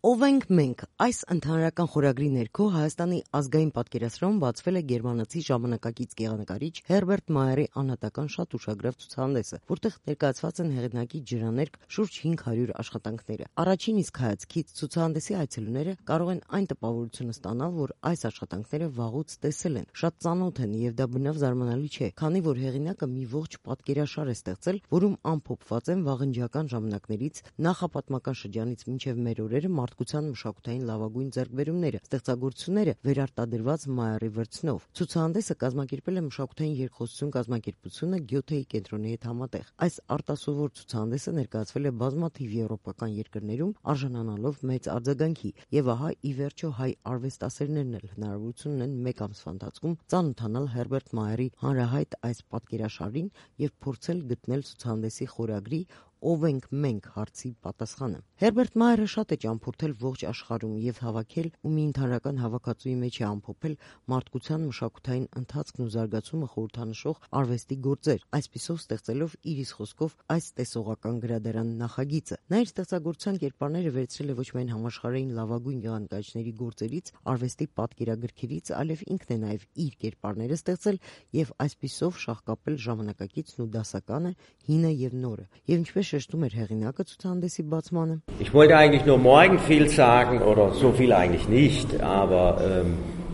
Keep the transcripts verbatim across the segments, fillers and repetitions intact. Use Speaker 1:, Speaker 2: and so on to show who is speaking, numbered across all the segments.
Speaker 1: Ով ենք մենք, այս ընդհանրական խորագրի ներքո Հայաստանի ազգային պատկերասրահում բացվել է գերմանացի ժամանակակից գեղանկարիչ Հերբերտ Մայերի անհատական շատ ուշագրավ ցուցահանդեսը, որտեղ ներկայացված են հեղինակի ջրաներկ շուրջ հինգ հարյուր աշխատանքները։ Առաջին իսկ հայացքից ցուցահանդեսի այցելուները կարող են այն տպավորությունը ստանալ, որ այս աշխատանքները վաղուց տեսել են, շատ ծանոթ են, եւ դա բնավ զարմանալի չէ, քանի որ հեղինակը մի ողջ պատկերաշար է ստեղծել, որում ամփոփված են վաղնջական ժամանակներից նախապատմական շրջանից մինչև մեր օրերը մարդկության մշակութային լավագույն ձեռքբերումները, ստեղծագործությունները վերարտադրված Մայերի վրձնով։ Ցուցահանդեսը կազմակերպել է մշակութային երկխոսություն կազմակերպությունը Գյոթեի կենտրոնի հետ համատեղ։ Այս արտասովոր ցուցահանդեսը ներկայացվել է բազմաթիվ եվրոպական երկրներում, արժանանալով մեծ արձագանքի, եւ ահա ի վերջո հայ արվեստասերներն էլ հնարավորություն ունեն մեկ ամսվա ընթացքում ծանոթանալ Հերբերտ Մայերի հանրահայտ այս պատկերաշարին եւ փորձել գտնել ցուցահանդեսի խորագրի «Ով ենք մենք» հարցի պատասխանը։ Հերբերտ Մայերը շատ է ճամփորդել ողջ աշխարհում եւ հավաքել ու մի ընդհանրական հավաքածուի մեջ է ամփոփել մարդկության մշակութային ընթացքն ու զարգացումը խորհրդանշող արվեստի գործեր, այսպիսով ստեղծելով իր իսկ խոսքով այս տեսողական գրադարան նախագիծը։ Նա իր ստեղծագործության կերպարները վերցրել է ոչ միայն համաշխարհային լավագույն գեղանկարիչների գործերից, արվեստի պատկերագրքերից, այլև ինքն է նաեւ իր կերպարները ստեղծել եւ այսպիսով շահկապել ժամանակակիցն ու դասականը, հինը եւ նորը։ Եվ ինչպես շեշտում էր հեղինակը ցուցահանդեսի բացմանը.
Speaker 2: Ich wollte eigentlich nur morgen viel sagen oder so viel eigentlich nicht, aber ähm,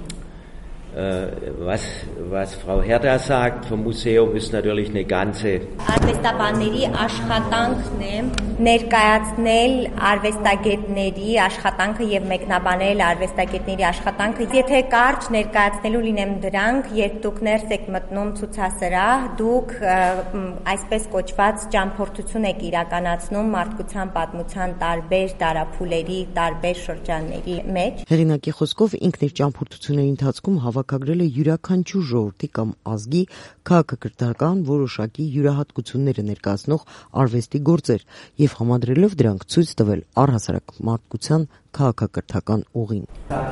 Speaker 2: äh, was, was Frau Herda sagt vom Museum ist natürlich eine ganze
Speaker 3: Արվեստաբանների աշխատանքն է ներկայացնել արվեստագետների աշխատանքը եւ մեկնաբանել արվեստագետների աշխատանքը։ Եթե կարճ ներկայացնելու լինեմ դրանք, երբ դուք ներս եք մտնում ցուցասրահ, դուք այսպես կոչված ճամփորդություն եք իրականացնում մարդկության պատմության տարբեր տարափուլերի, տարբեր շրջանների մեջ։
Speaker 1: Հեղինակի խոսքով ինքն իր ճամփորդությունների ընթացքում հավաքագրել է յուրաքանչյուր ժողովրդի կամ ազգի քաղաքակրթական որոշակի յուրահատկությունները ներկայացնող արվեստի գործեր եւ համադրելով դրանք ցույց տվել առհասարակ մարդկության քաղաքակրթական ուղին։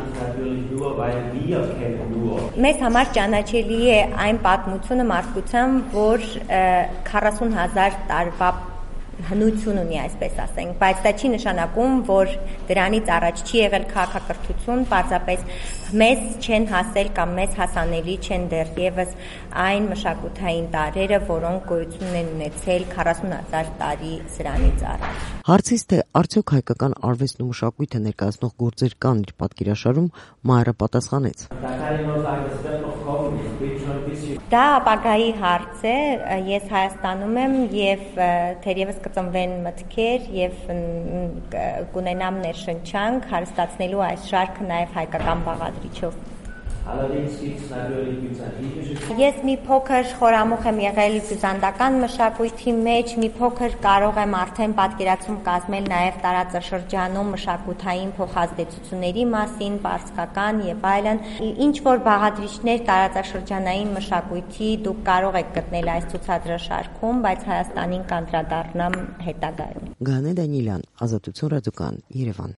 Speaker 3: Մեզ համար ճանաչելի է այն պատմությունը մարդկության, որ քառասուն հազար տարվա հնություն ունի, այսպես ասենք, բայց դա չի նշանակում, որ դրանից առաջ չի եղել քաղաքակրթություն, պարզապես մեզ չեն հասել կամ մեզ հասանելի չեն դեռևս այն մշակութային տարրերը, որոնք գոյություն են ունեցել քառասուն հազար տարի սրանից առաջ։
Speaker 1: Հարցից թե արդյոք հայկական արվեստն ու մշակույթը ներկայացնող գործեր կան իր պատկերաշարում, Մայերը պատասխանեց.
Speaker 3: Դա ապագայի հարց է, ես Հայաստանում եմ եւ թերևս կծնվեն մտքեր եւ կունենամ ներշնչանք հարստացնելու այս շարքը նաեւ հայկական բաղադրիչով։ Ես մի փոքր խորամուխ եմ եղել բյուզանդական մշակույթի մեջ, մի փոքր կարող եմ արդեն պատկերացում կազմել նաև տարածաշրջանում մշակութային փոխազդեցությունների մասին, պարսկական եւ այլն։ Ինչ որ բաղադրիչներ տարածաշրջանային մշակույթի դուք կարող եք գտնել այս ցուցադրաշարքում, բայց Հայաստանին կանդրադառնամ հետագայում։
Speaker 1: Գանե Դանիելյան, Ազատություն ռադիոկան, Երևան։